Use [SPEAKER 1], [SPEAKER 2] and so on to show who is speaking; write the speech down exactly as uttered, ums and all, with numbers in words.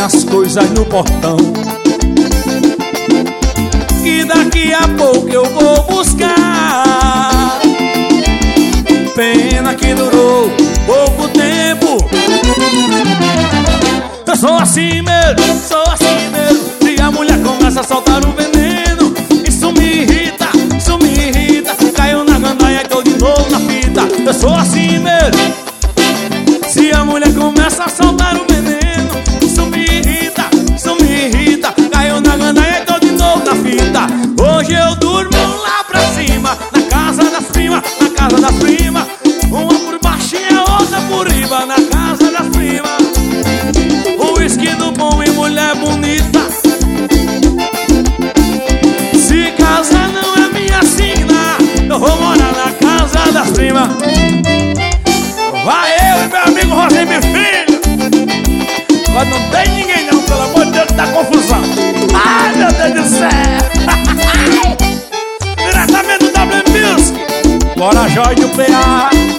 [SPEAKER 1] minhas coisas no portão, que daqui a pouco eu vou buscar. Pena que durou pouco tempo. Eu sou assim mesmo, sou assim mesmo. Se a mulher começa a soltar o veneno, isso me irrita, isso me irrita. Caiu na gandaia e tô de novo na fita. Eu sou assim mesmo. Se a mulher começa a soltar o veneno, isso me irrita, isso me irrita. Caiu na gandaia e tô de novo na fita. Hoje eu durmo lá pra cima, na casa das primas, na casa das primas. Uma por baixo e a outra por riba, na casa das primas. O uísque do bom e mulher bonita. Se casa não é minha sina, eu vou morar na casa das primas. Vai eu e meu amigo Rosemir Filho. Mas não tem ninguém não, pelo amor de Deus, que dá confusão. Ai, meu Deus do céu. Diretamente do W Music. Bora, Jorge do P A.